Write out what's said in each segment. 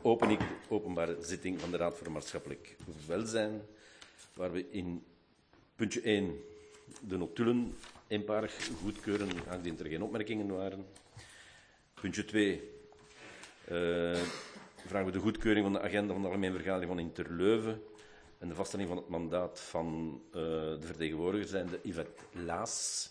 open ik de openbare zitting van de Raad voor Maatschappelijk Welzijn, waar we in puntje 1 de notulen eenparig goedkeuren, aangezien er geen opmerkingen waren. Puntje 2 vragen we de goedkeuring van de agenda van de Algemene Vergadering van Interleuven en de vaststelling van het mandaat van de vertegenwoordiger zijnde Yvette Laas.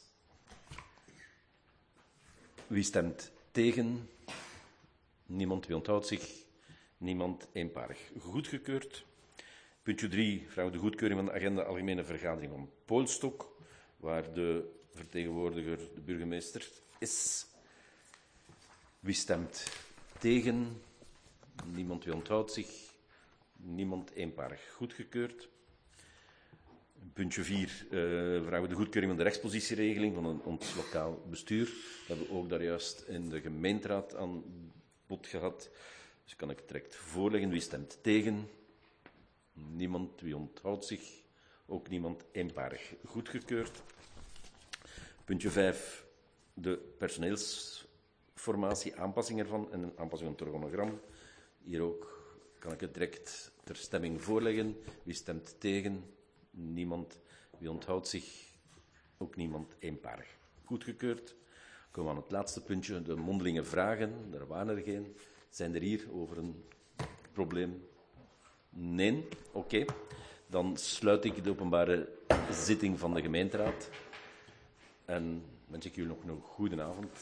Wie stemt tegen? Niemand. Wie onthoudt zich? Niemand. Eenparig goedgekeurd. Puntje 3 vragen we de goedkeuring van de agenda Algemene Vergadering van Poolstok, waar de vertegenwoordiger, de burgemeester, is. Wie stemt tegen? Niemand. Wie onthoudt zich? Niemand. Eenparig goedgekeurd. Puntje 4 vragen we de goedkeuring van de rechtspositieregeling van ons lokaal bestuur. Dat hebben we ook daar juist in de gemeenteraad aan bod gehad. Dus kan ik het direct voorleggen. Wie stemt tegen? Niemand. Wie onthoudt zich? Ook niemand. Eenparig goedgekeurd. Puntje 5. De personeelsformatie, aanpassing ervan en een aanpassing van het organogram. Hier ook kan ik het direct ter stemming voorleggen. Wie stemt tegen? Niemand. Wie onthoudt zich? Ook niemand. Eenparig goedgekeurd. Dan komen we aan het laatste puntje, de mondelinge vragen. Er waren er geen. Zijn er hier over een probleem? Nee? Oké. Dan sluit ik de openbare zitting van de gemeenteraad. En wens ik jullie nog een goede avond.